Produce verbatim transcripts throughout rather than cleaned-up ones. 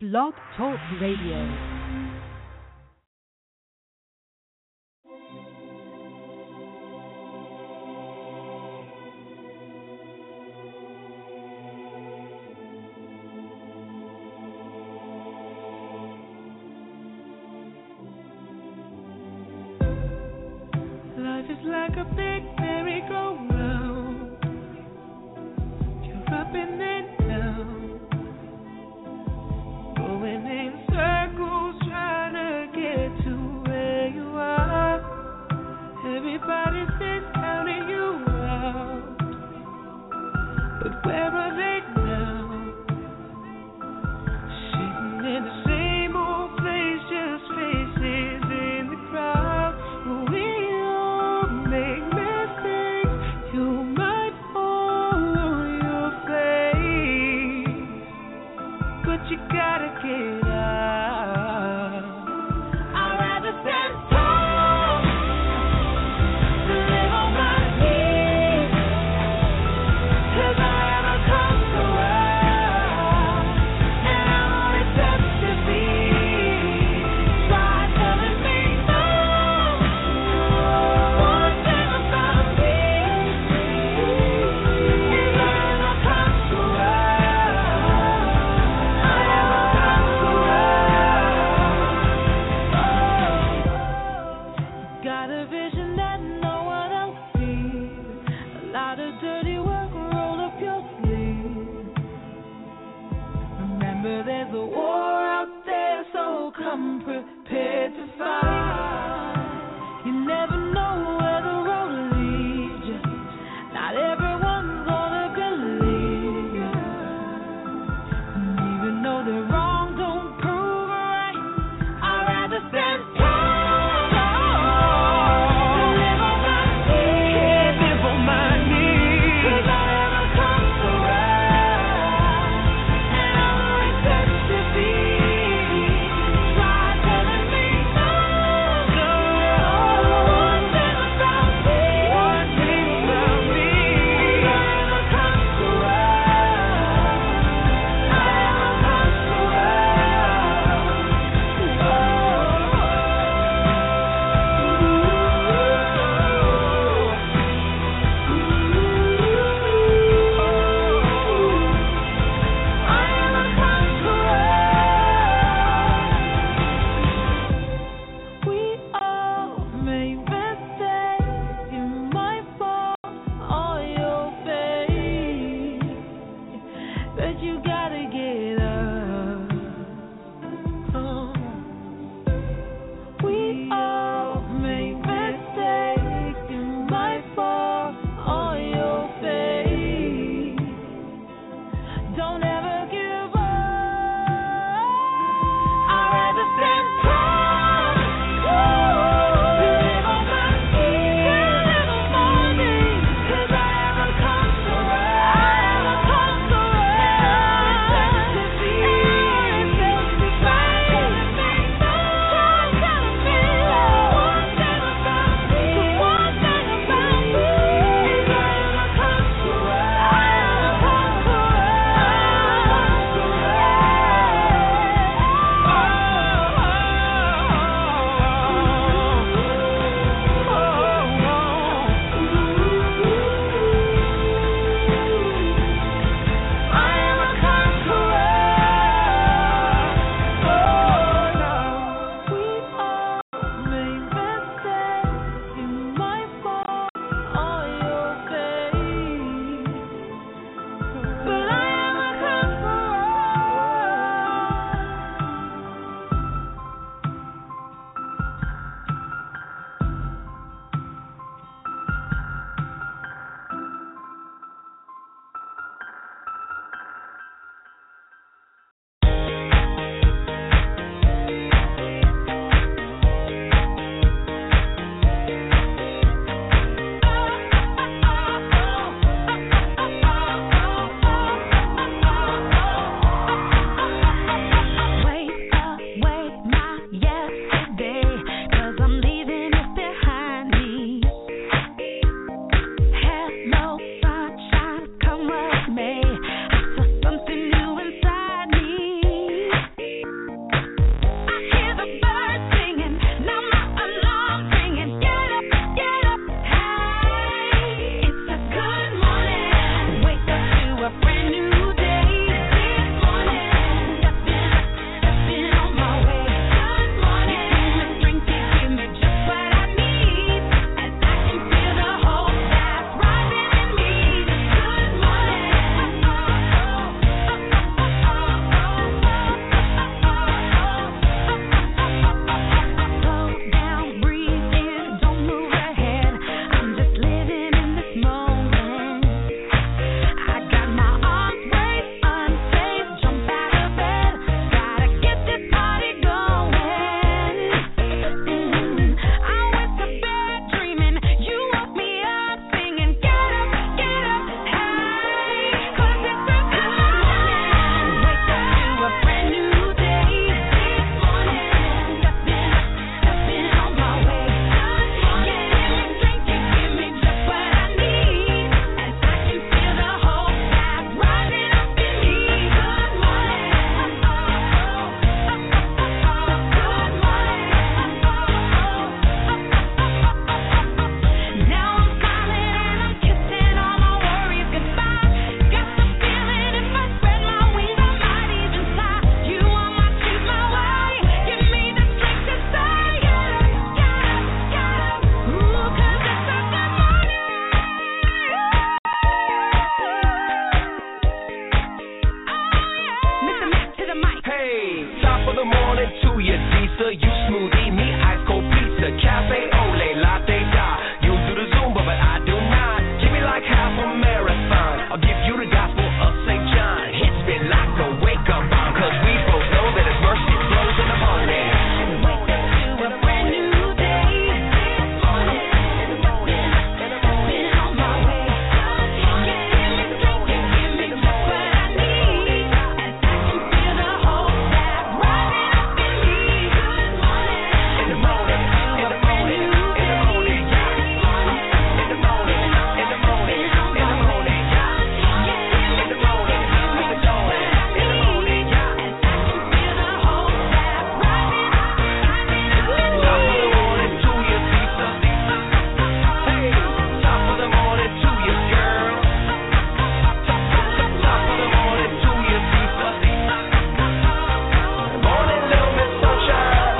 Blog Talk Radio. Life is like a big merry-go-round. You're up and then down, going in circles, trying to get to where you are. Everybody's been counting you out, but where are they now? Sitting in the same old place, just faces in the crowd. We all make mistakes. You might fall on your face, but you gotta get out. I'd rather stand tall than live on my knees, 'cause I am a conqueror, and I'm always set to be. Try telling me no. One thing about me is I am a conqueror. I am a conqueror. Got a vision that no one else sees. A lot of dirty work, roll up your sleeves. Remember, there's a war out there, so come prepared to fight. You never know where the road leads you. Not everyone's gonna believe you. And even though they're wrong, don't prove right. I'd rather stand tall than live on my knees. Live on my knees. 'Cause I am a conqueror, and I'm always set to be. Try telling me no. of the morning to you, Disa. You smoothie, me ice cold pizza, cafe ole, latte da. You do the Zumba, but I do not. Give me like half a marathon. I'll give you the gospel of Saint John. Hits me like a wake up bomb, cause we both know that his mercy flows in the morning. Wake up to a brand new day. This morning, been on my way. You give me strength, you give me just what I need, and I can feel the hope that's rising up in me. Good morning, In the morning, in the morning, in the morning, yeah. In the morning, in the morning, in the morning, yeah. In the morning, with the dawn, in the morning, yeah. and I can feel the hope that's rising up, rising up in me. Top of the morning to you, Disa. Hey, top of the morning to you, girl. Top, top, top, top of the morning to you, Disa. Morning, little Miss Sunshine.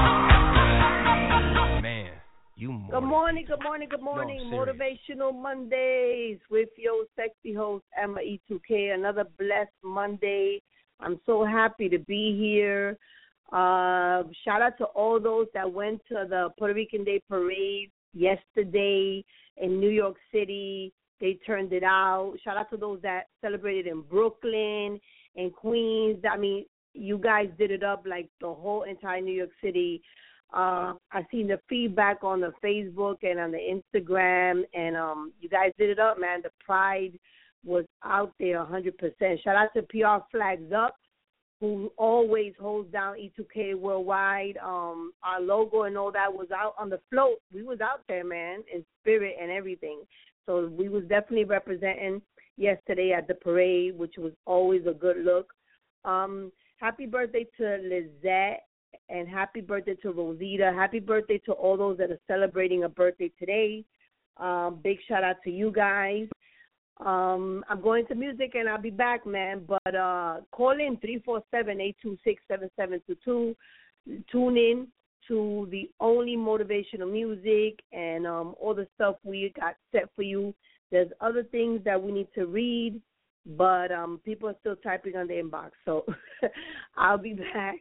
Man, you more. Good morning, good morning, good morning. serious. Motivational Mondays with your sexy host, Emma E two K. Another blessed Monday. I'm so happy to be here. Uh, shout out to all those that went to the Puerto Rican Day Parade yesterday in New York City. They turned it out. Shout out to those that celebrated in Brooklyn and Queens. I mean, you guys did it up like the whole entire New York City. Uh, I seen the feedback on the Facebook and on the Instagram, and um, you guys did it up, man. The pride was out there one hundred percent. Shout out to P R Flags Up, who always holds down E two K worldwide. Um, our logo and all that was out on the float. We was out there, man, in spirit and everything. So we was definitely representing yesterday at the parade, which was always a good look. Um, happy birthday to Lizette. And happy birthday to Rosita. Happy birthday to all those that are celebrating a birthday today. Um, big shout out to you guys. Um, I'm going to music and I'll be back, man. But uh, call in three four seven, eight two six, seven seven two two. Tune in to the only motivational music and um, all the stuff we got set for you. There's other things that we need to read, but um, people are still typing on the inbox. So I'll be back.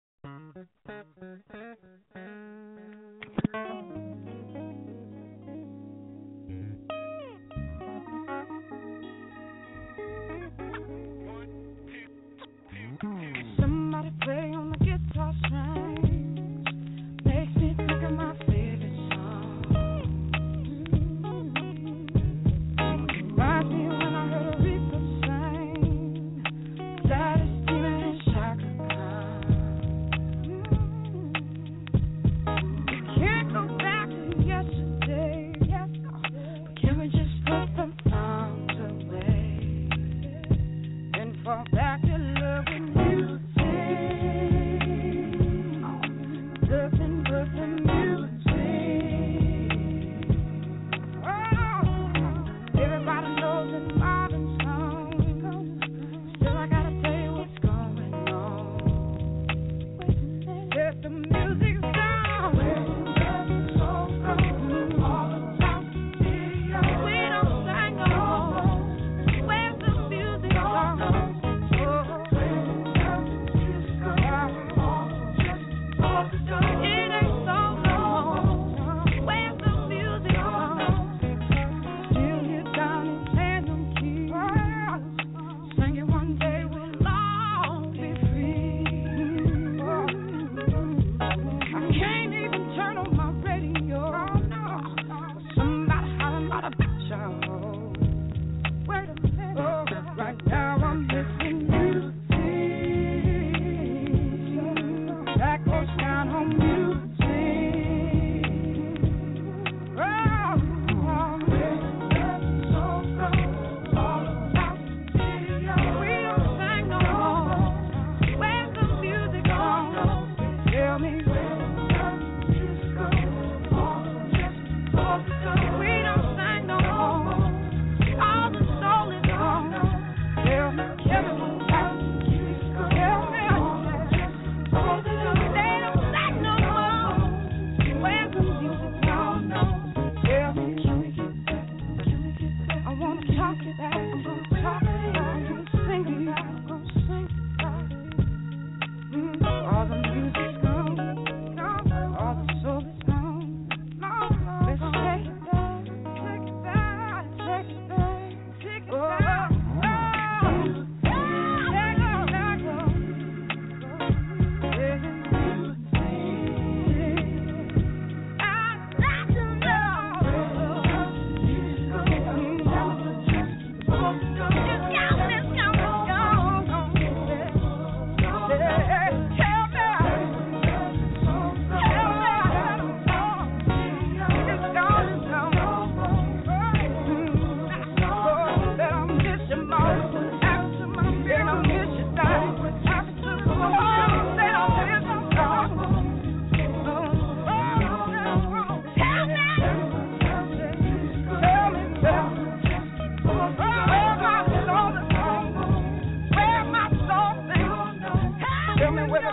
Somebody play on the guitar strings, makes me think of my favorite song. Reminds me when I heard Aretha sing, Gladys Knight and Chaka Khan.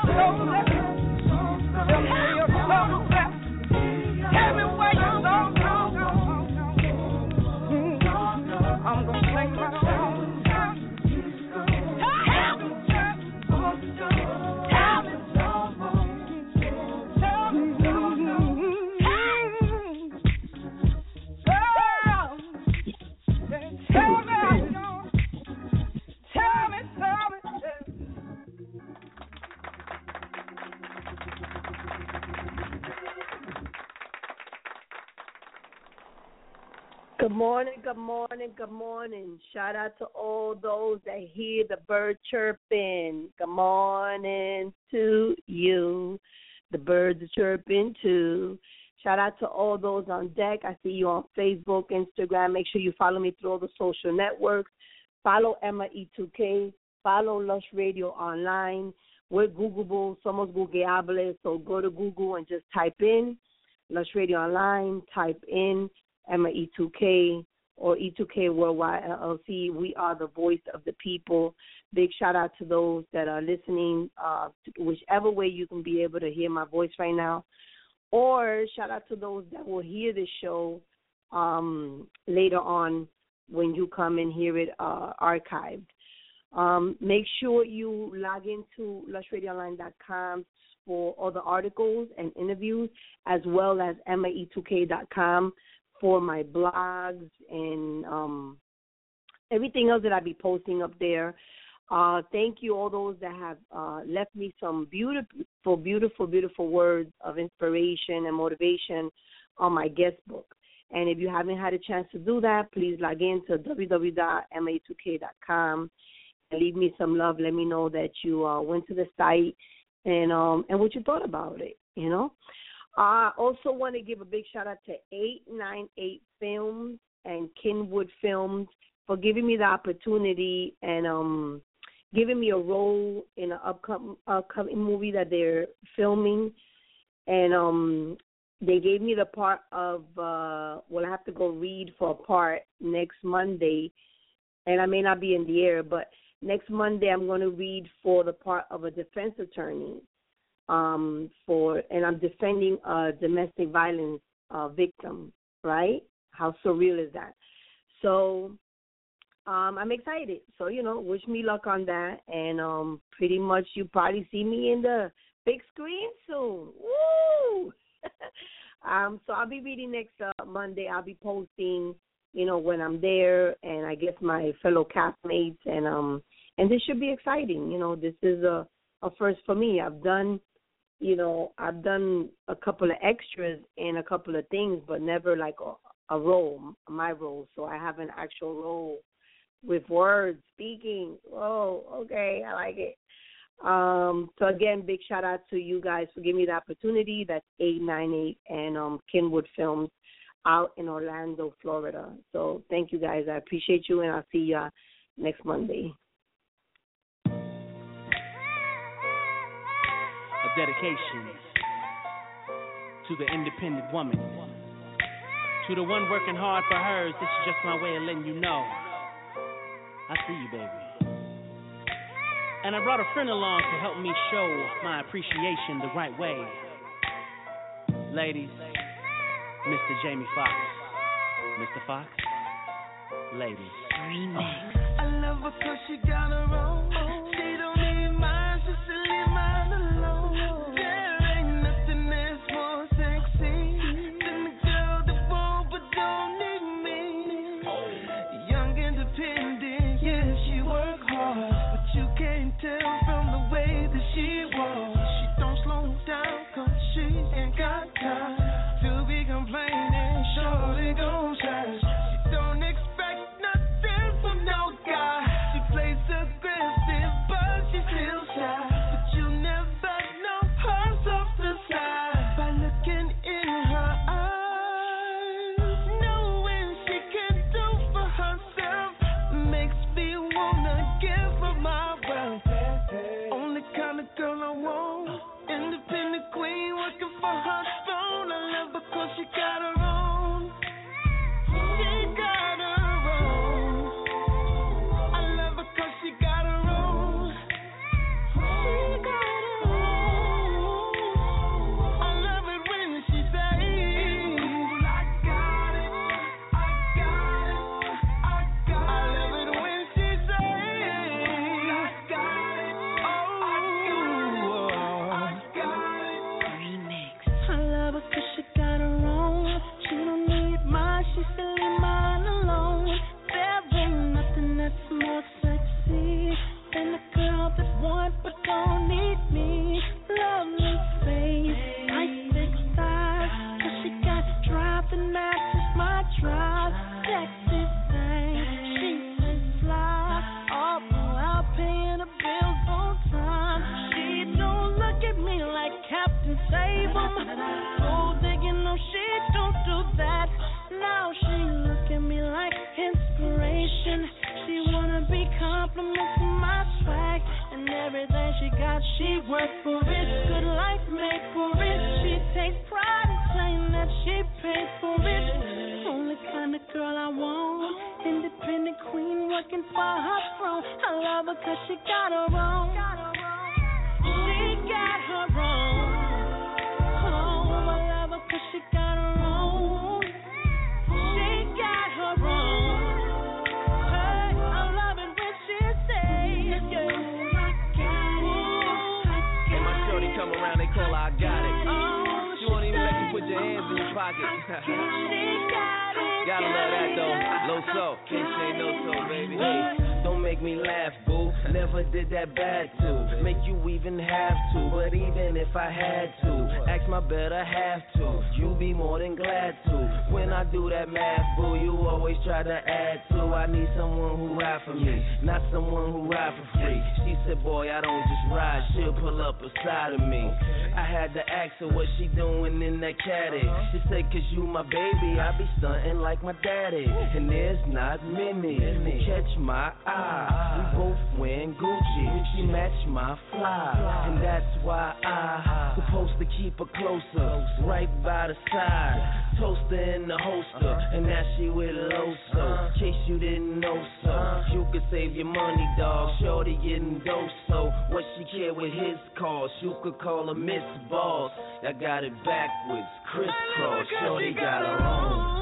Good morning, good morning, good morning. Shout out to all those that hear the bird chirping. Good morning to you. The birds are chirping too. Shout out to all those on deck. I see you on Facebook, Instagram. Make sure you follow me through all the social networks. Follow Emma E two K. Follow Lush Radio online. We're Googleable. Somos Googleables. So go to Google and just type in Lush Radio online. Type in Emma E two K or E two K Worldwide L L C. We are the voice of the people. Big shout out to those that are listening, uh, whichever way you can be able to hear my voice right now. Or shout out to those that will hear the show um, later on when you come and hear it uh, archived. Um, make sure you log into lush radio online dot com for all the articles and interviews, as well as emma e two k dot com for my blogs and um, everything else that I be posting up there. Uh, thank you all those that have uh, left me some beautiful, beautiful, beautiful words of inspiration and motivation on my guest book. And if you haven't had a chance to do that, please log in to w w w dot emma e two k dot com and leave me some love. Let me know that you uh, went to the site and um, and what you thought about it, you know. I also want to give a big shout out to eight nine eight Films and Kenwood Films for giving me the opportunity and um, giving me a role in an upcoming, upcoming movie that they're filming. And um, they gave me the part of, uh, well, I have to go read for a part next Monday, and I may not be in the air, but next Monday I'm going to read for the part of a defense attorney. Um, for and I'm defending a domestic violence uh, victim, right? How surreal is that? So um, I'm excited. So, you know, wish me luck on that. And um, pretty much you probably see me in the big screen soon. Woo! um, so I'll be reading next uh, Monday. I'll be posting, you know, when I'm there, and I guess my fellow castmates. And um, and this should be exciting. You know, this is a, a first for me. I've done You know, I've done a couple of extras in a couple of things, but never like a, a role, my role. So I have an actual role with words, speaking. Oh, okay, I like it. Um, so, again, big shout-out to you guys for giving me the opportunity. That's eight nine eight and um, Kenwood Films out in Orlando, Florida. So thank you, guys. I appreciate you, and I'll see you uh, next Monday. Dedication to the independent woman, to the one working hard for hers. This is just my way of letting you know I see you, baby. And I brought a friend along to help me show my appreciation the right way. Ladies, Mister Jamie Foxx. Mister Fox, ladies. Remix. I love her 'cause she got her own. She don't need mine, so she leave mine alone. Tell from the way that she walks, she don't slow down 'cause she ain't got time to be complaining. Shorty gon' shine. She don't expect nothing from no guy. She plays aggressive captain, save 'em. So thinking, no, she don't do that. Now she look at me like inspiration. She wanna be compliments to my swag. And everything she got, she worked for it. Good life made for it. She takes pride in saying that she paid for it. Only kind of girl I want. Independent queen working for her throne. I love her cause she got her own. She got her own. Oh, I love her cause she got her own. She got her own. Hey, I love it when she says, yeah. Hey, my shorty come around, they call her I got it. Oh, She won't even let you put your hands in your pocket. she got it. Gotta love that though. Low so, can't say no so, baby. Hey, don't make me laugh, boo. Never did that bad to make you even have to. But even if I had to, ask my better half to. You be more than glad to. When I do that math, boo, you always try to add to. I need someone who ride for me, not someone who ride for free. She said, boy, I don't just ride, she'll pull up beside of me. I had to ask her what she doing in that caddy. She said, cause you my baby, I be stunting like my daddy. And there's not many catch my eye. We both wearing Gucci, she match my fly. And that's why I supposed to keep her closer, right by the side. Toaster in the holster, and now she with Loso. In case you didn't know so, you could save your money, dog. Shorty getting dope, so what she care with his cost? You could call her Miss Boss. I got it backwards, crisscross. Shorty got her own.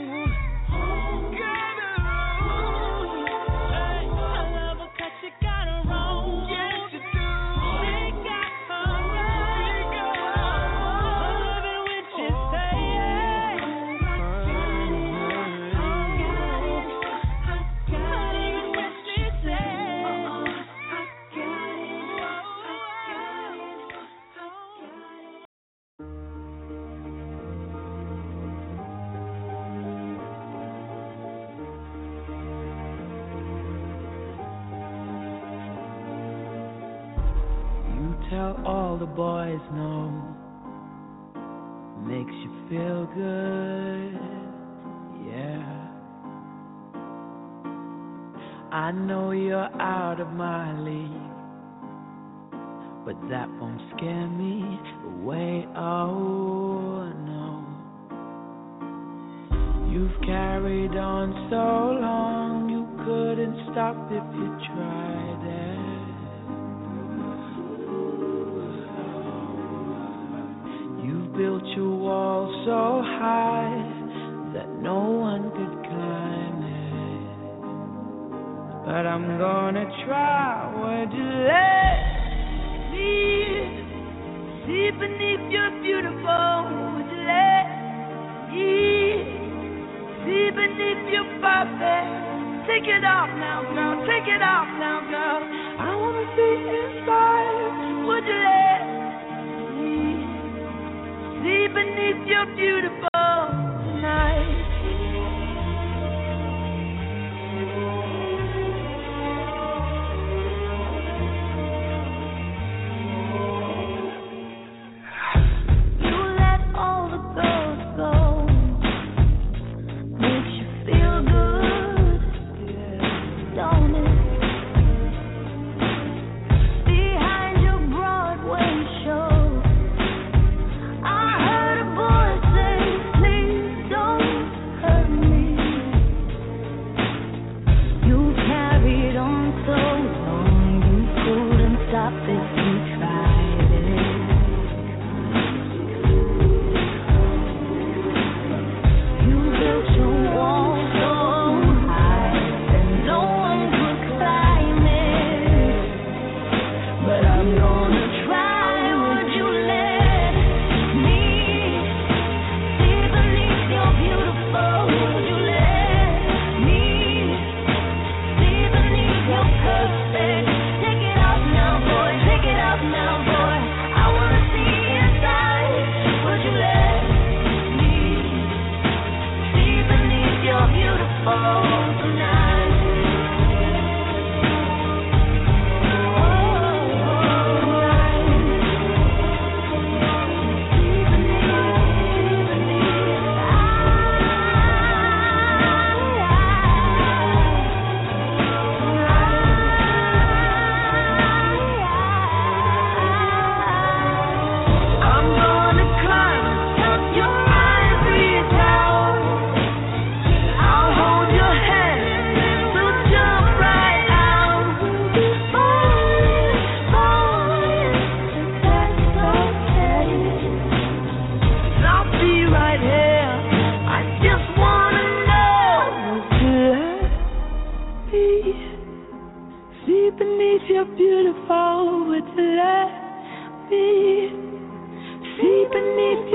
Tell all the boys no, makes you feel good, yeah. I know you're out of my league, but that won't scare me away, oh no. You've carried on so long, you couldn't stop if you tried it. Built your wall so high that no one could climb it. But I'm gonna try. Would you let me see beneath your beautiful? Would you let me see beneath your perfect? Take it off now, girl. Take it off now, girl. I wanna see inside. Would you let me see beneath your beautiful tonight? You let all the girls go, makes you feel good, don't it? Behind your Broadway show, I heard a boy say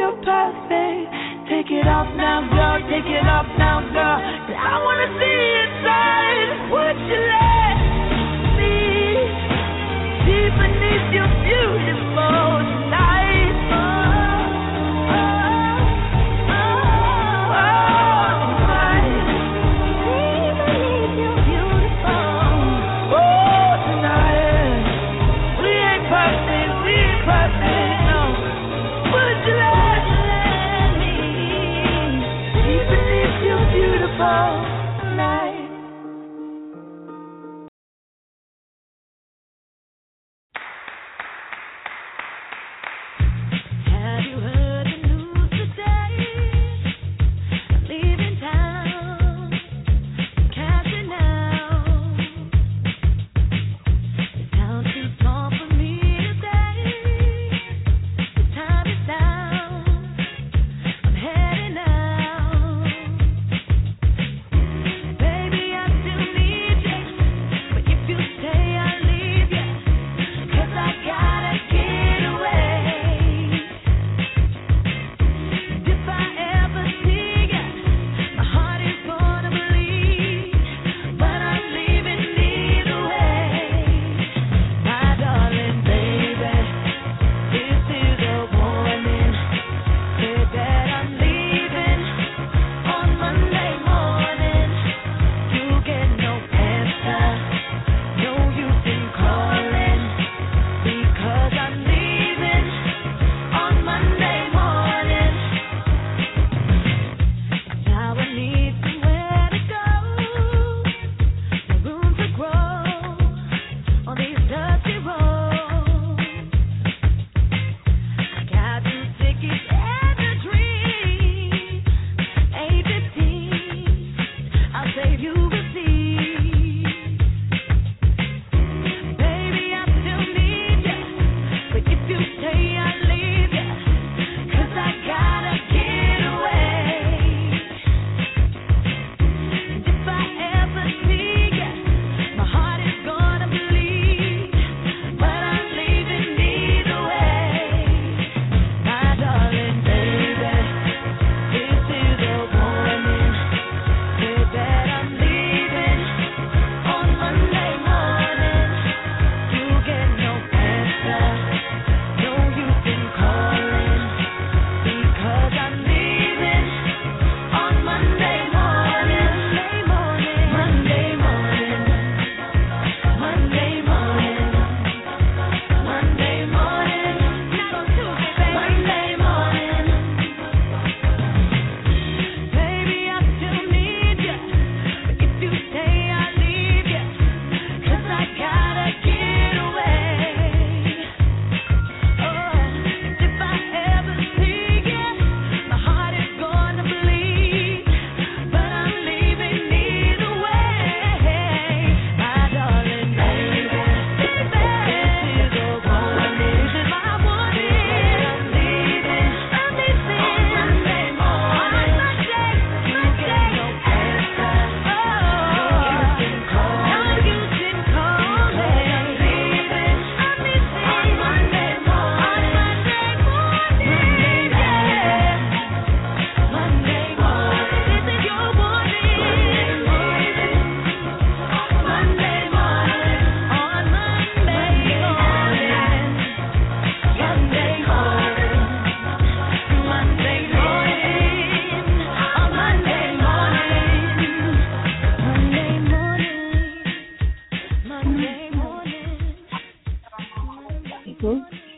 you're perfect. Take it off now, girl, take it off now, girl. 'Cause I wanna see inside. Would you let me see beneath your beautiful tonight? Oh, oh, oh, oh, tonight. See beneath your beautiful. Oh, tonight. We ain't perfect, we ain't perfect, no. Would you let me see beneath your beautiful tonight? Have you heard the news today? I'm leaving town, cashing out. The town's too small for me today. The time is down. I'm heading out. Baby, I still need you, but if you stay, I'll leave you. 'Cause I gotta get away. If I ever see you, my heart is gonna bleed. But I'm leaving either way. My darling baby, this is a warning. Say that I'm leaving on Monday morning. You get no answer, no use in calling. Because I'm leaving on Monday morning. Now I need somewhere to go, no room to grow on these dusty roads. I got two tickets and a dream, eight fifteen. I'll save you a seat. Baby, I still need you, but if you stay, I'll leave you. 'Cause I gotta get away. And if I ever see you, my heart is gonna bleed. But I'm leaving either way. My darling baby, this is a warning. Say that I'm leaving on Monday morning. You get no answer, no use in calling. Because I'm leaving on Monday morning. Monday morning. Monday morning. Monday morning. Not on Tuesday, Monday morning. Baby, I still need you, but if you stay, I'll leave you. 'Cause I gotta get away. Oh, if I ever see you, my heart is gonna bleed. But I'm leaving either way. My darling baby, this is a warning. This is my warning. I'm leaving. I'm leaving on Monday morning. On Monday, you get no answer. Oh, no use in calling. No use in calling. I'm leaving. I'm leaving on Monday morning. On Monday morning, yeah. Monday morning. This is your warning. Monday morning. On Monday morning. Monday morning. Monday morning. On Monday morning. Monday morning. Monday morning. Mhm.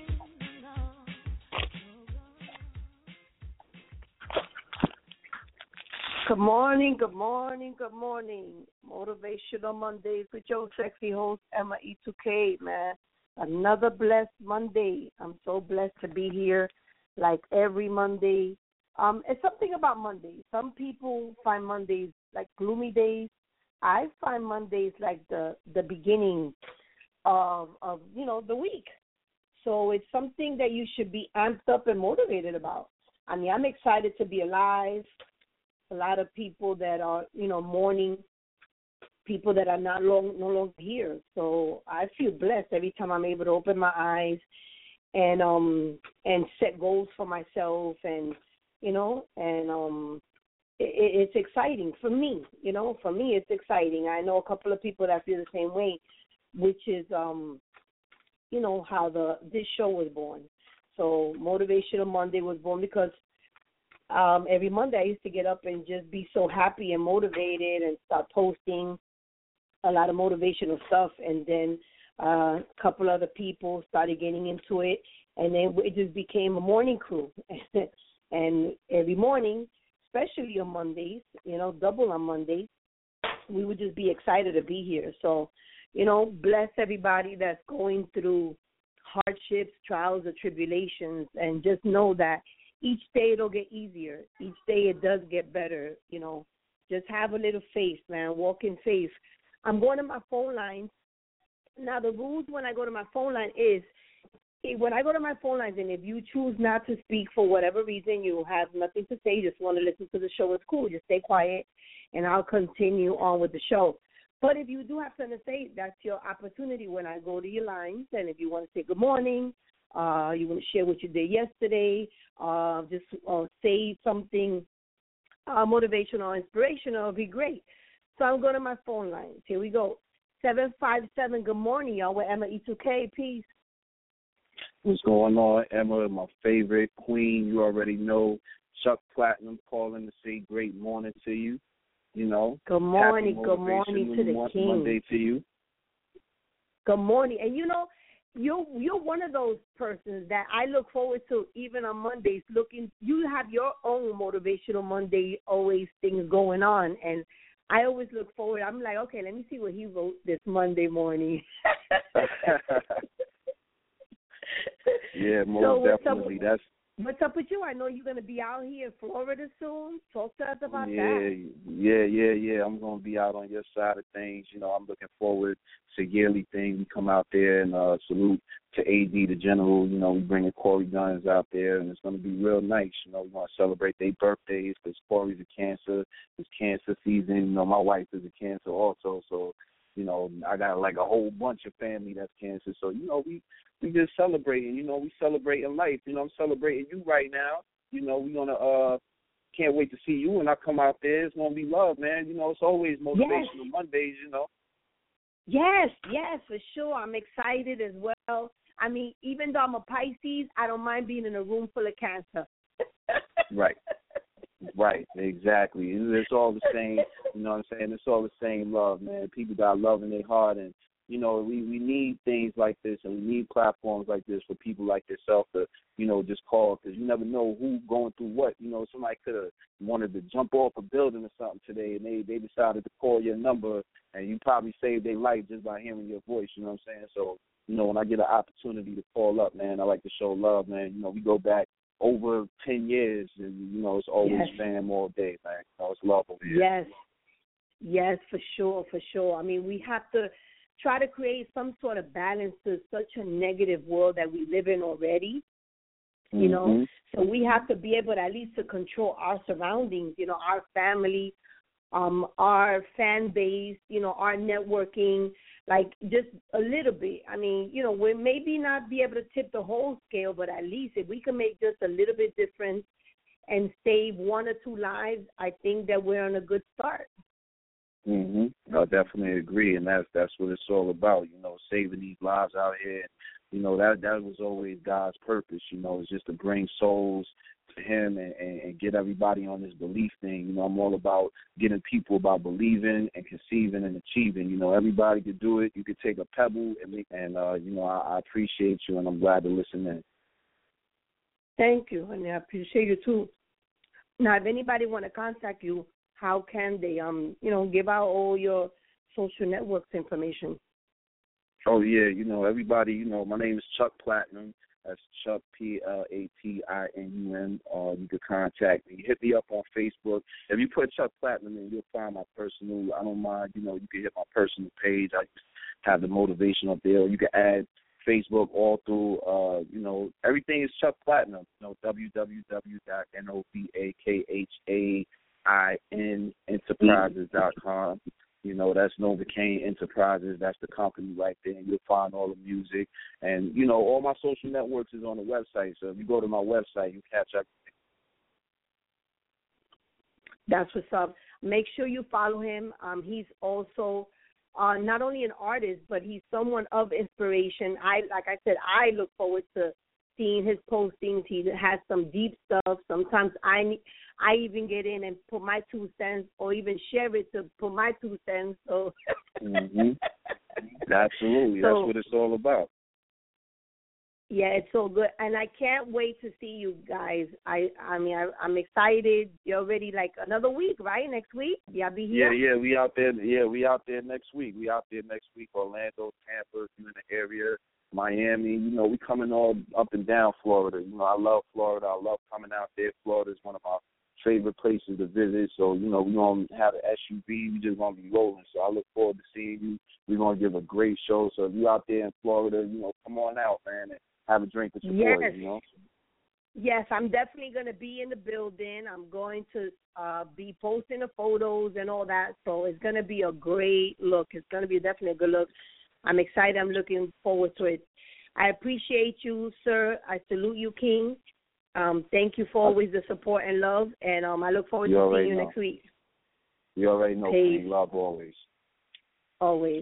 Good morning, good morning, good morning. Motivational Mondays with your sexy host, Emma E two K, man. Another blessed Monday. I'm so blessed to be here like every Monday. Um, it's something about Mondays. Some people find Mondays like gloomy days. I find Mondays like the, the beginning of, of, you know, the week. So it's something that you should be amped up and motivated about. I mean, I'm excited to be alive. A lot of people that are, you know, mourning, people that are not long, no longer here. So I feel blessed every time I'm able to open my eyes and um and set goals for myself, and you know, and um, it, it's exciting for me. You know, for me, it's exciting. I know a couple of people that feel the same way, which is um, you know, how the this show was born. So Motivational Monday was born because um, every Monday I used to get up and just be so happy and motivated and start posting a lot of motivational stuff, and then uh, a couple other people started getting into it, and then it just became a morning crew. And every morning, especially on Mondays, you know, double on Mondays, we would just be excited to be here. So, you know, bless everybody that's going through hardships, trials, or tribulations, and just know that each day it'll get easier. Each day it does get better. You know, just have a little faith, man. Walk in faith. I'm going to my phone lines. Now, the rules when I go to my phone line is, when I go to my phone lines, and if you choose not to speak for whatever reason, you have nothing to say, just want to listen to the show, it's cool. Just stay quiet, and I'll continue on with the show. But if you do have something to say, that's your opportunity when I go to your lines. And if you want to say good morning, uh, you want to share what you did yesterday, uh, just uh, say something uh, motivational, inspirational, it'll be great. So I'm going to my phone lines. Here we go. seven five seven, good morning, y'all, with Emma E two K. Peace. What's going on, Emma, my favorite queen? You already know. Chuck Platinum calling to say great morning to you. You know, good morning, good morning to the king. Monday to you. Good morning, and you know, you're you're one of those persons that I look forward to even on Mondays. Looking, you have your own motivational Monday, always things going on, and I always look forward. I'm like, okay, let me see what he wrote this Monday morning. Yeah, most so definitely. That's what's up with you? I know you're going to be out here in Florida soon. Talk to us about yeah, that. Yeah, yeah, yeah. I'm going to be out on your side of things. You know, I'm looking forward to yearly thing. We come out there and uh, salute to A D, the general. You know, we bringing Corey Guns out there, and it's going to be real nice. You know, we want to celebrate their birthdays because Corey's a cancer. It's cancer season. You know, my wife is a cancer also, so, you know, I got like a whole bunch of family that's cancer. So, you know, we, we just celebrating. You know, we celebrating life. You know, I'm celebrating you right now. You know, we're going to, uh, can't wait to see you when I come out there. It's going to be love, man. You know, it's always motivational yes. Mondays, you know. Yes, yes, for sure. I'm excited as well. I mean, even though I'm a Pisces, I don't mind being in a room full of cancer. Right. Right, exactly. It's all the same, you know what I'm saying? It's all the same love, man. People got love in their heart, and, you know, we, we need things like this, and we need platforms like this for people like yourself to, you know, just call, because you never know who's going through what. You know, somebody could have wanted to jump off a building or something today, and they, they decided to call your number, and you probably saved their life just by hearing your voice, you know what I'm saying? So, you know, when I get an opportunity to call up, man, I like to show love, man. You know, we go back over ten years, and, you know, it's always yes. fam all day, man. You know, it's love over here. Yes. Yes, for sure, for sure. I mean, we have to try to create some sort of balance to such a negative world that we live in already, you mm-hmm. know. So we have to be able to at least to control our surroundings, you know, our family, um, our fan base, you know, our networking, like just a little bit. I mean, you know, we maybe not be able to tip the whole scale, but at least if we can make just a little bit difference and save one or two lives, I think that we're on a good start. Mm-hmm. I definitely agree, and that's that's what it's all about. You know, saving these lives out here. You know, that that was always God's purpose. You know, it's just to bring souls to Him and, and, and get everybody on this belief thing. You know, I'm all about getting people about believing and conceiving and achieving. You know, everybody could do it. You could take a pebble and make, and uh, you know, I, I appreciate you, and I'm glad to listen in. Thank you, and I appreciate you too. Now, if anybody want to contact you, how can they, um, you know, give out all your social networks information? Oh, yeah, you know, everybody, you know, my name is Chuck Platinum. That's Chuck, P L A T I N U M. Uh, you can contact me. Hit me up on Facebook. If you put Chuck Platinum in, you'll find my personal. I don't mind, you know, you can hit my personal page. I have the motivation up there. You can add Facebook all through, uh, you know, everything is Chuck Platinum. You know, w w w dot novakhain enterprises dot com. You know, that's Novocaine Enterprises. That's the company right there. And you'll find all the music. And, you know, all my social networks is on the website. So if you go to my website, you catch up. That's what's up. Make sure you follow him. Um, he's also uh, not only an artist, but he's someone of inspiration. I, like I said, I look forward to seeing his postings. He has some deep stuff. Sometimes I, I even get in and put my two cents, or even share it to put my two cents. So, mm-hmm. Absolutely, so, that's what it's all about. Yeah, it's so good, and I can't wait to see you guys. I, I mean, I, I'm excited. You're already like another week, right? Next week, y'all be here. Yeah, yeah, we out there. Yeah, we out there next week. We out there next week. Orlando, Tampa, if you're in the area, Miami. You know, we coming all up and down Florida. You know, I love Florida. I love coming out there. Florida is one of my favorite places to visit. So, you know, we're going to have an S U V. We just going to be rolling. So I look forward to seeing you. We're going to give a great show. So if you're out there in Florida, you know, come on out, man, and have a drink with your yes. boys, you know? Yes, I'm definitely going to be in the building. I'm going to uh, be posting the photos and all that. So it's going to be a great look. It's going to be definitely a good look. I'm excited. I'm looking forward to it. I appreciate you, sir. I salute you, King. Um, thank you for always the support and love. And um, I look forward you to seeing you know. next week. You already know, Peace. King. Love always. Always.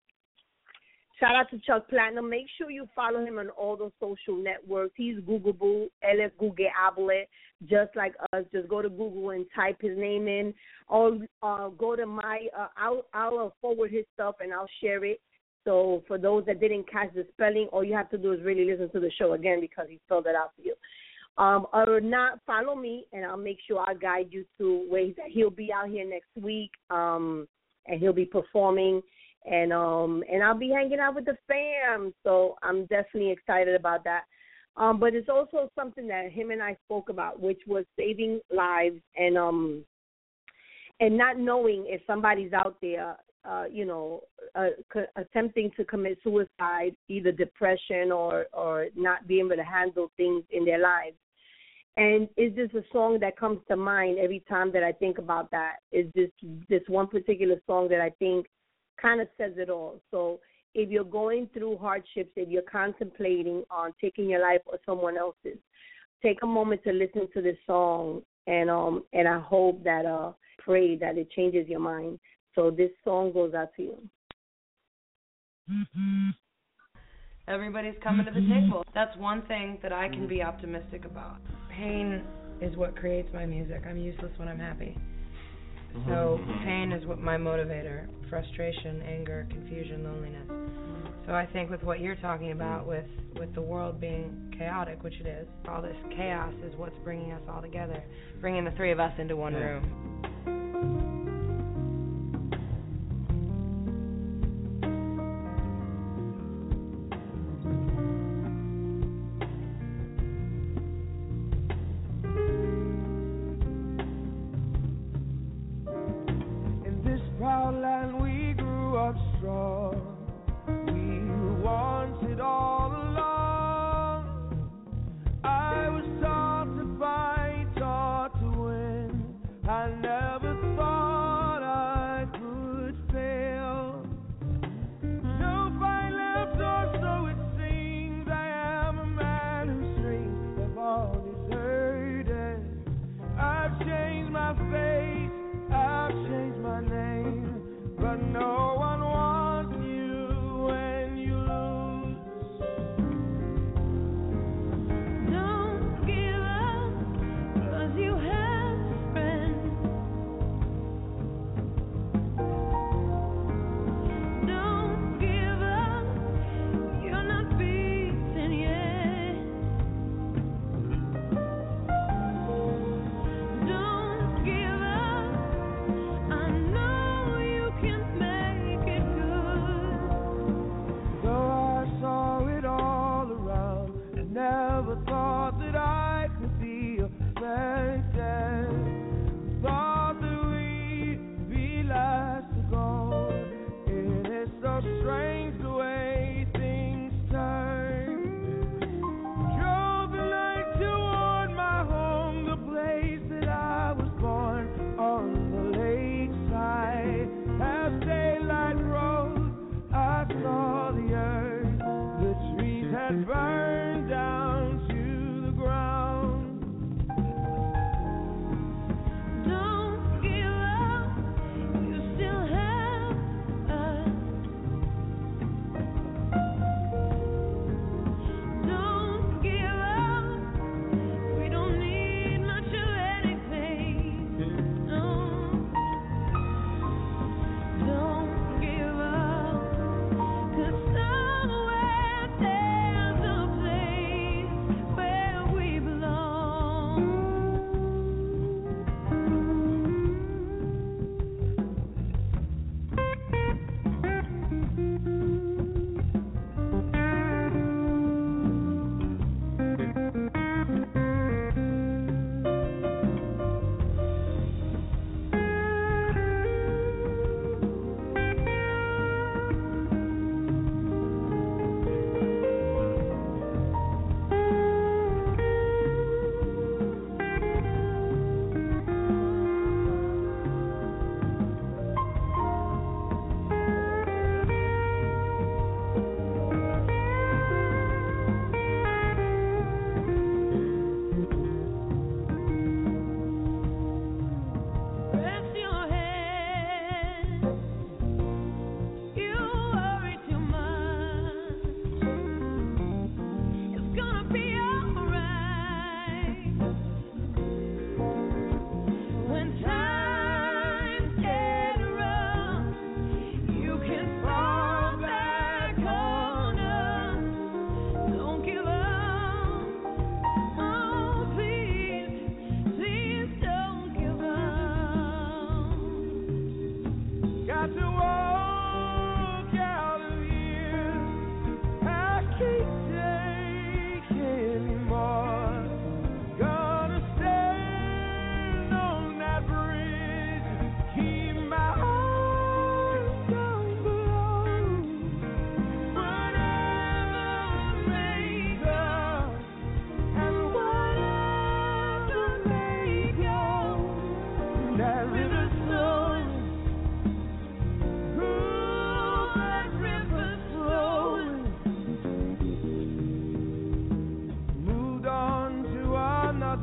Shout out to Chuck Platinum. Make sure you follow him on all those social networks. He's Googleable, él es googleable, just like us. Just go to Google and type his name in. Or uh, go to my, uh, I'll, I'll forward his stuff and I'll share it. So for those that didn't catch the spelling, all you have to do is really listen to the show again because he spelled it out for you. Um, or not, follow me and I'll make sure I guide you to ways that he'll be out here next week um, and he'll be performing. And um and I'll be hanging out with the fam, so I'm definitely excited about that. Um, but it's also something that him and I spoke about, which was saving lives and um and not knowing if somebody's out there, uh, you know, uh, co- attempting to commit suicide, either depression or or not being able to handle things in their lives. And is this a song that comes to mind every time that I think about that? Is this this one particular song that I think kind of says it all. So if you're going through hardships, if you're contemplating on taking your life or someone else's, take a moment to listen to this song, and um and I hope that uh pray that it changes your mind. So this song goes out to you. Everybody's coming to the table. That's one thing that I can be optimistic about. Pain is what creates my music. I'm useless when I'm happy. So pain is what my motivator, frustration, anger, confusion, loneliness. So I think with what you're talking about, with, with the world being chaotic, which it is, all this chaos is what's bringing us all together, bringing the three of us into one room. I've changed my name, but no one wants you.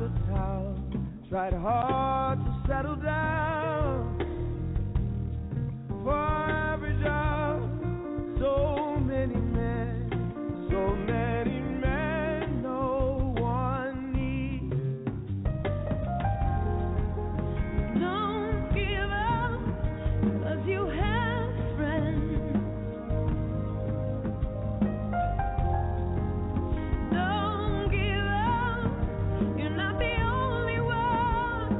the town, tried hard to settle down. For every job, so many men, so many men, no one needs. Don't give up, 'cause you have friends. Don't give up, you're not the only one.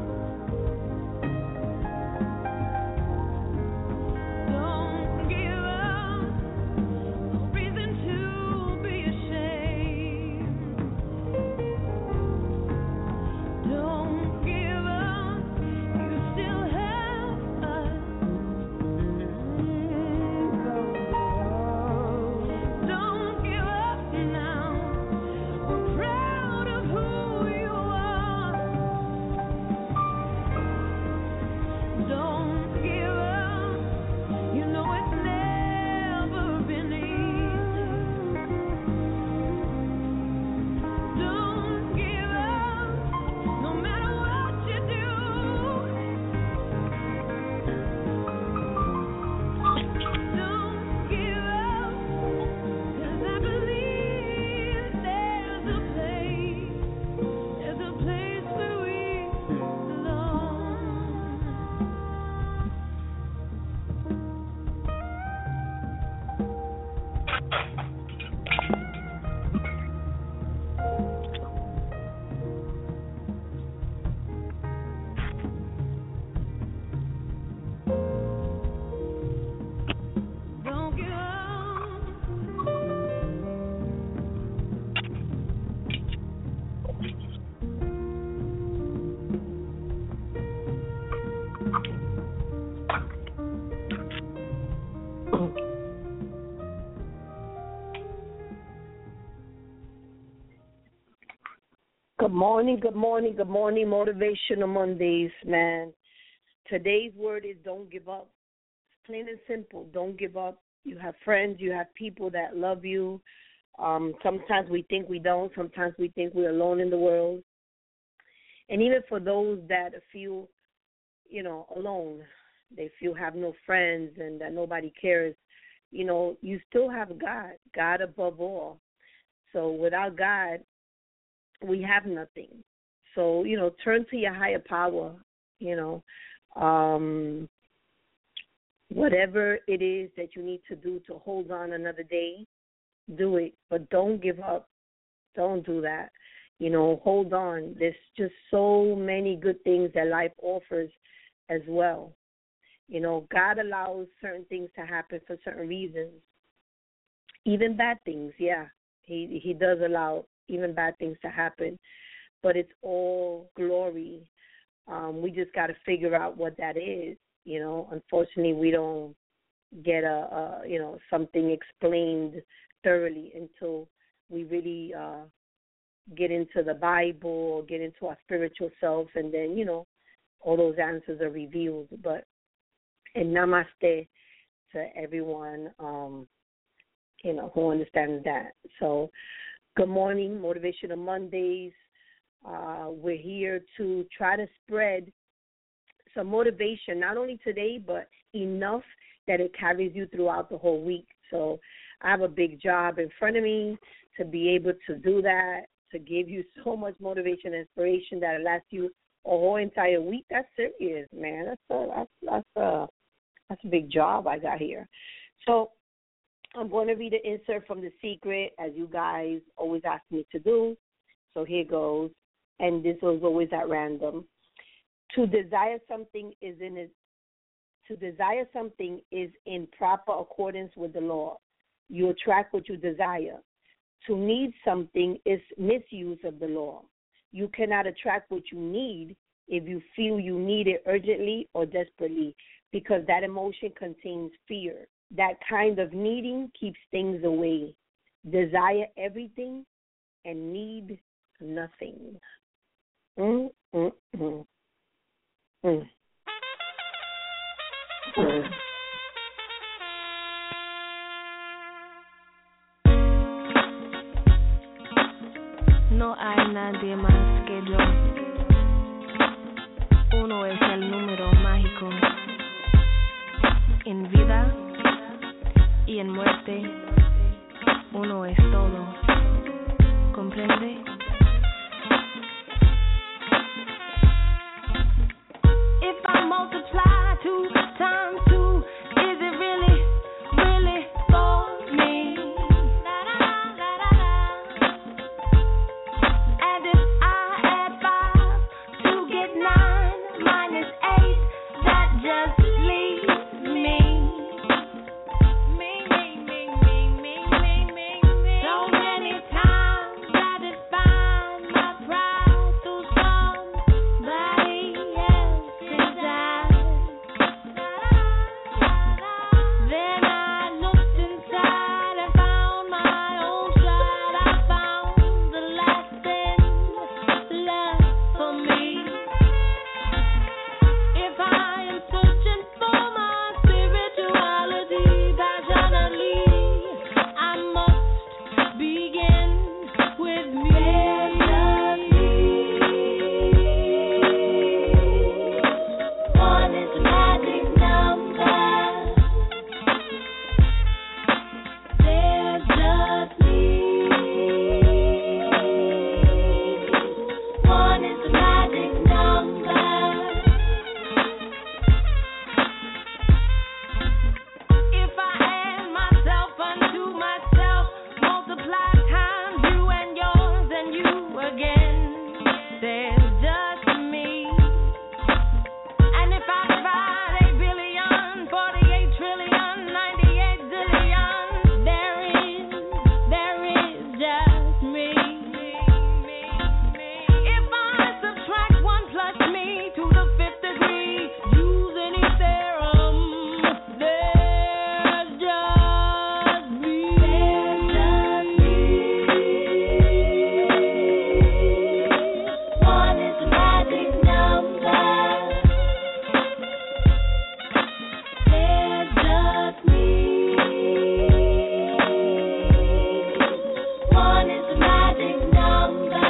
Don't give up, no reason to be ashamed. Don't give up, you still have us. Don't give up now, we're proud of who you are. Don't give up, you know it's never been easy. Don't give up, no matter what you do. Don't give up, 'cause I believe there's a place, there's a place where we belong. Don't give up. Good morning, good morning, good morning, Motivational Mondays, man. Today's word is don't give up. Plain and simple, don't give up. You have friends, you have people that love you. Um, sometimes we think we don't. Sometimes we think we're alone in the world. And even for those that feel, you know, alone, they feel have no friends and that nobody cares, you know, you still have God, God above all. So without God, we have nothing. So, you know, turn to your higher power, you know. Um, whatever it is that you need to do to hold on another day, do it. But don't give up. Don't do that. You know, hold on. There's just so many good things that life offers as well. You know, God allows certain things to happen for certain reasons. Even bad things, yeah. He he does allow even bad things to happen. But it's all glory. Um, we just got to figure out what that is. You know, unfortunately, we don't get a, a you know something explained thoroughly until we really uh, get into the Bible or get into our spiritual self, and then you know all those answers are revealed. But and namaste to everyone, um, you know, who understands that. So, good morning, Motivational Mondays. Uh, we're here to try to spread some motivation, not only today, but enough that it carries you throughout the whole week. So I have a big job in front of me to be able to do that, to give you so much motivation and inspiration that will last you a whole entire week. That's serious, man. That's a, that's, that's, a, that's a big job I got here. So I'm going to read an insert from The Secret, as you guys always ask me to do. So here goes. And this was always at random. To desire something is in it, to desire something is in proper accordance with the law. You attract what you desire. To need something is misuse of the law. You cannot attract what you need if you feel you need it urgently or desperately, because that emotion contains fear. That kind of needing keeps things away. Desire everything and need nothing. Mm, mm, mm. Mm. Mm. No, I'm not there, my schedule. en muerte, uno es todo. ¿Comprende? If I multiply two times two, is it really, really for me? And if I add five to get nine minus eight, that just leaves me. Me, me, me, me, me, me, me, me. So many times I define my pride through somebody else's eyes. Then I looked inside and found my own side. I found the lasting love for me. If I am searching for my spirituality passionately, I must begin with me. One is the magic number. There's just me. One is the magic number. If I add myself unto myself, multiply times you and yours and you again, there's just me. And if I divide eight billion, forty-eight trillion, ninety-eight zillion, there is, there is just me. If I subtract one plus me to the fifth degree, use any theorem, there's just me. One is the magic number. There's just me. One is the magic number.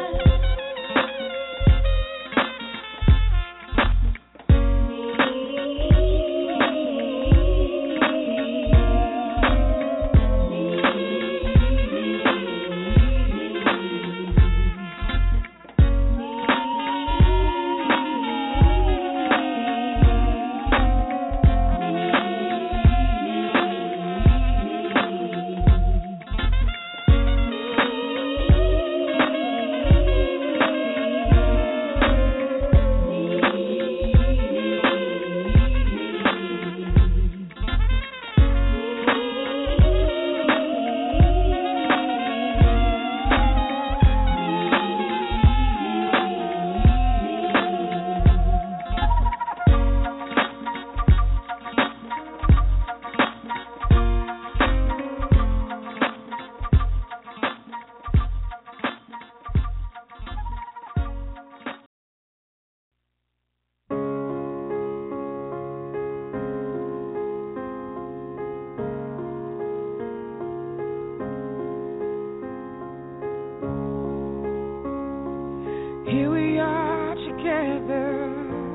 Here we are together,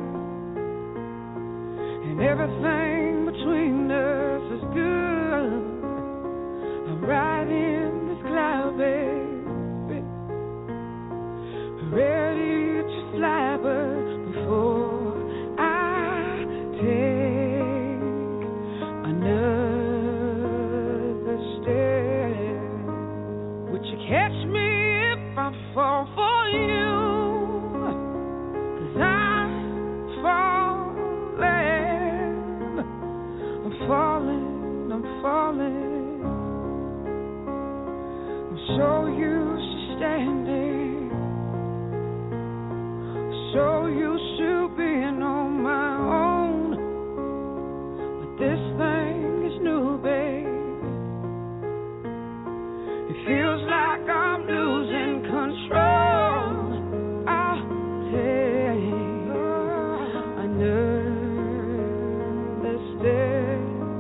and everything between us is good. I'm riding this cloud, baby, ready to fly, but before I take another step, would you catch me if I fall for you? Falling, I'm falling. I'm so used to standing, so used to being on my own. But this thing is new, babe. It feels like I'm losing control. I'll take another step.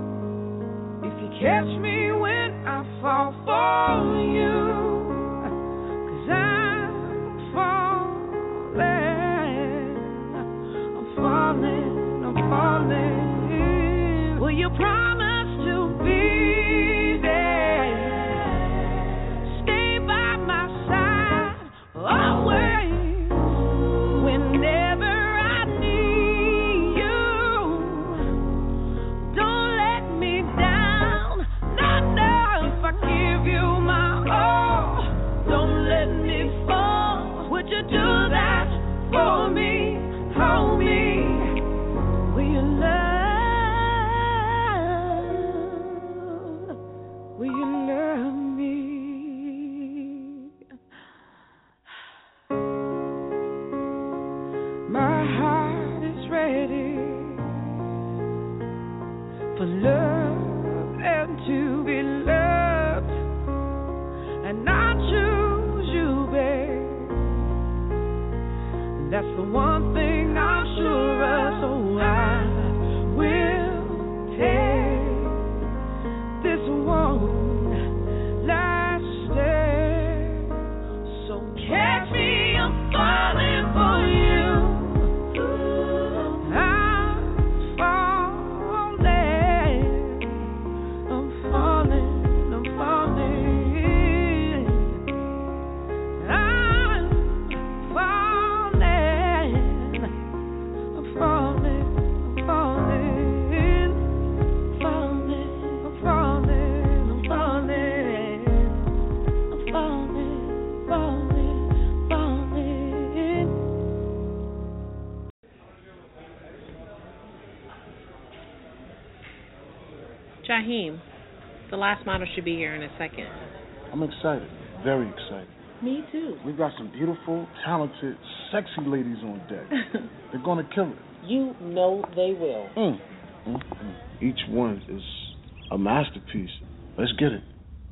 Catch me when I fall for you, 'cause I'm falling, I'm falling, I'm falling. Will you promise to be you do that for me? Hold me. Will you love? Will you love me? My heart is ready for love and to be loved, and I choose you, babe. That's the one thing I'm sure of, so I will take this one last step. So catch me, I'm falling for you. Jaheim, the last model should be here in a second. I'm excited, very excited. Me too. We've got some beautiful, talented, sexy ladies on deck. They're going to kill it. You know they will. Mm. Mm, mm. Each one is a masterpiece. Let's get it.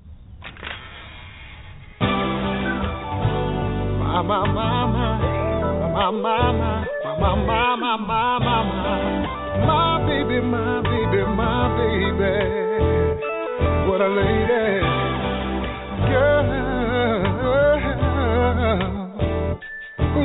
My, my, my, my, my, my, my, my, my, my, my, my, my baby, my baby, my baby, what a lady, girl. Ooh,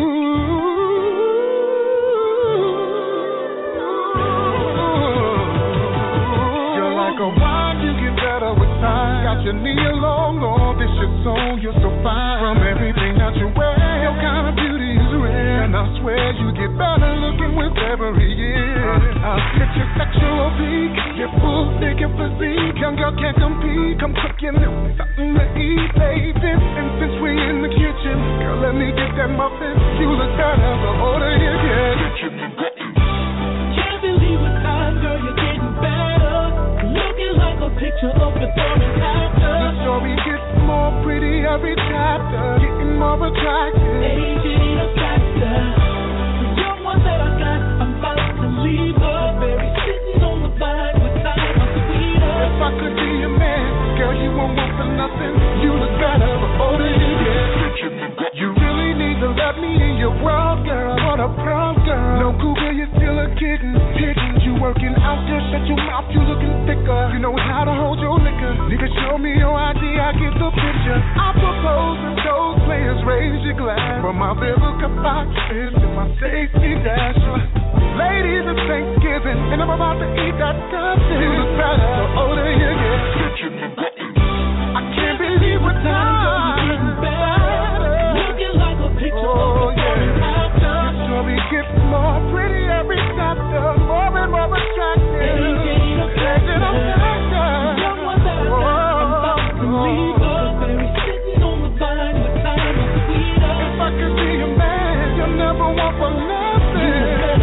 you're like a wine, you get better with time. Got your knee along, oh, this your song, you're so fine. From everything that you wear, your kind of beauty is rare, and I swear you get better looking with every year. I'll get your sexual peak, your full thick and physique. Young girl can't compete, come cook your lips, something to eat, baby. And since we in the kitchen, girl, let me get that muffin. You look better the older you get. Can't believe what time, girl, you're getting better. Looking like a picture of before and after. The story gets more pretty every chapter, getting more attractive. Age ain't a factor. The young one that I got, I'm about to leave her. Very sitting on the vine with time, I'm sweeter. If I could be your man, girl, you won't want for nothing. You look better the older you get. You really need to let me in your world, girl. What a prom girl. No cougar, you're still a kitten. Hidden, you working out there, shut your mouth, you looking thicker. You know how to hold your liquor. Nigga, show me your I D, I get the picture. I propose and those players raise your glass. For my biblical boxes and my safety dash. Ladies, it's Thanksgiving, and I'm about to eat that stuff. You look better the older you get. I can't believe what time. Looking like a picture oh, of yeah. Your story gets more pretty every chapter, more and more attractive. Legend of factor. Young one that I got, I'm about to leave her. Very sitting on the vine with time, I'm sweeter. If I could be a man, you'll never want for nothing.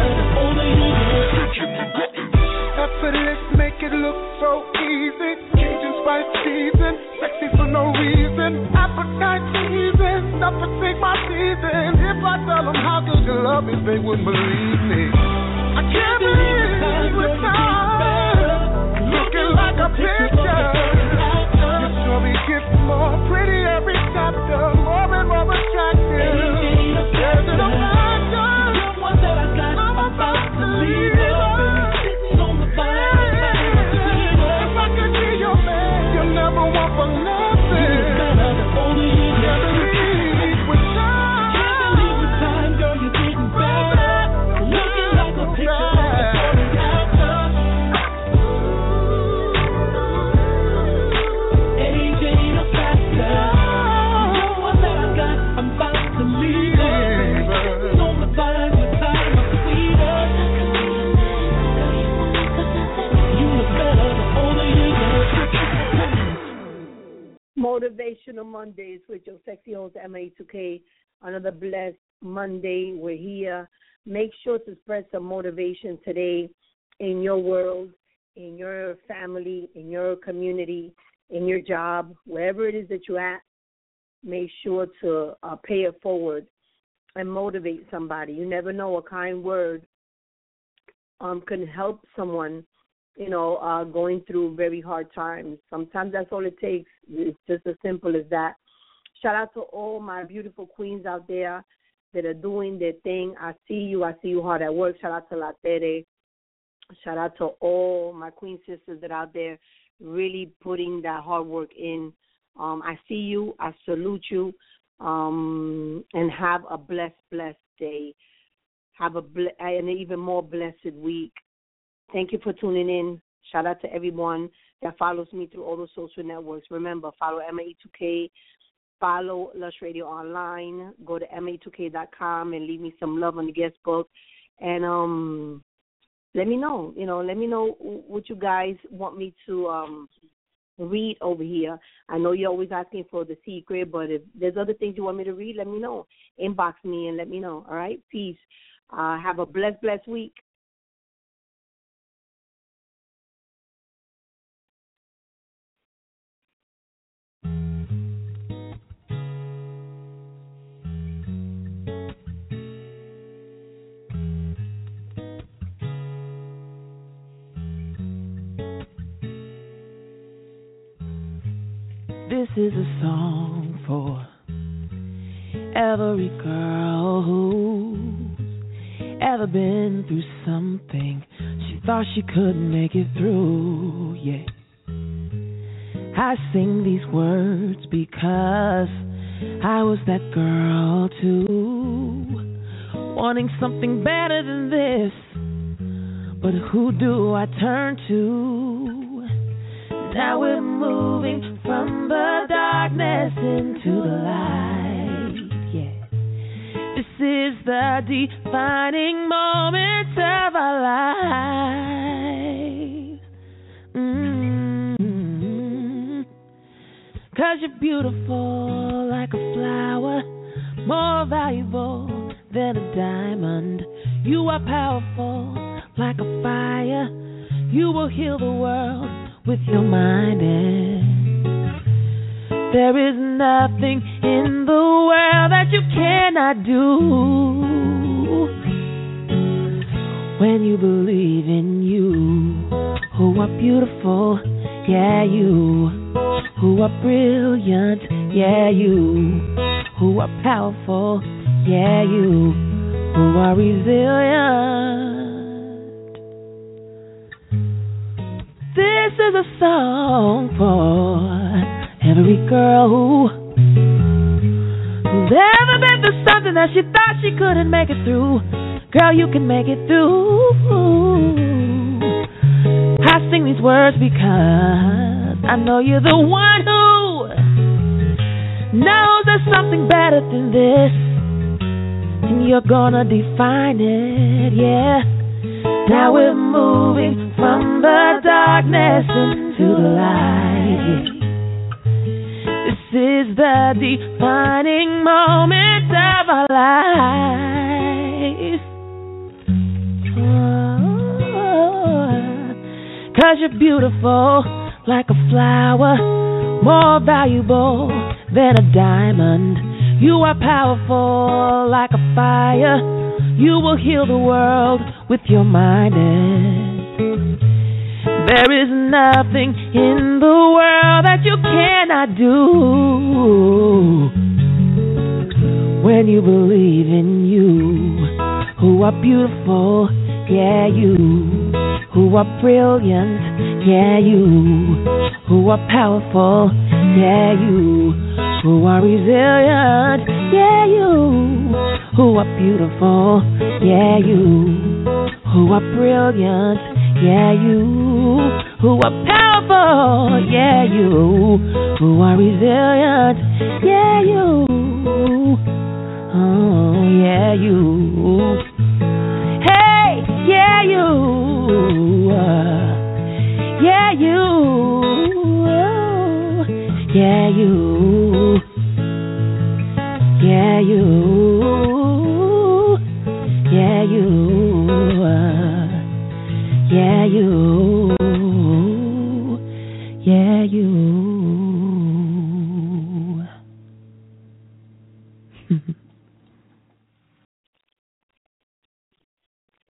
Effortless, make it look so easy. Cajun spice season, sexy for no reason. Appetite season, not to take my season. If I tell them how good you love me, they wouldn't believe me. I can't believe what time. Looking like a picture. Your story gets more pretty every chapter, more and more attractive. There's an factor. I'm about to leave it. Never want for nothing. Never leave with time. Can't believe with time, girl, you're getting better. Looking like a picture of before and after. Age ain't a factor. The one that I got, I'm about to leave her. Sitting on the vine with time, I'm sweeter. You look better the older you get. Motivational Mondays with your sexy host, Emma E two K. Another blessed Monday. We're here. Make sure to spread some motivation today in your world, in your family, in your community, in your job, wherever it is that you're at. Make sure to uh, pay it forward and motivate somebody. You never know, a kind word um, can help someone, you know, uh, going through very hard times. Sometimes that's all it takes. It's just as simple as that. Shout out to all my beautiful queens out there that are doing their thing. I see you. I see you hard at work. Shout out to La Tere. Shout out to all my queen sisters that are out there really putting that hard work in. Um, I see you. I salute you. Um, and have a blessed, blessed day. Have a ble- an even more blessed week. Thank you for tuning in. Shout out to everyone that follows me through all the social networks. Remember, follow Emma E two K. Follow Lush Radio online. Go to M A two K dot com and leave me some love on the guest book. And um, let me know. You know, let me know what you guys want me to um, read over here. I know you're always asking for the secret, but if there's other things you want me to read, let me know. Inbox me and let me know. All right? Peace. Uh, have a blessed, blessed week. This is a song for every girl who's ever been through something she thought she couldn't make it through, yeah. I sing these words because I was that girl too, wanting something better than this, but who do I turn to? Now we're moving from the darkness into the light, yeah. This is the defining moment of our lives. Mm-hmm. 'Cause you're beautiful like a flower, more valuable than a diamond. You are powerful like a fire. You will heal the world with your mind, and there is nothing in the world that you cannot do when you believe in you, who are beautiful, yeah, you, who are brilliant, yeah, you, who are powerful, yeah, you, who are resilient. This is a song for every girl who, who's ever been through something that she thought she couldn't make it through. Girl, you can make it through. I sing these words because I know you're the one who knows there's something better than this, and you're gonna define it, yeah. Now we're moving from the darkness into the light. This is the defining moment of our lives. Oh, 'cause you're beautiful like a flower, more valuable than a diamond. You are powerful like a fire. You will heal the world with your mind, and there is nothing in the world that you cannot do when you believe in you, who are beautiful, yeah, you, who are brilliant, yeah, you, who are powerful, yeah, you, who are resilient, yeah, you, who are beautiful, yeah, you, who are brilliant, yeah, you, who are powerful, yeah, you, who are resilient, yeah, you, oh, yeah, you, hey, yeah, you, uh, yeah, you, oh, yeah, you, yeah, you. Yeah, you. Yeah, you.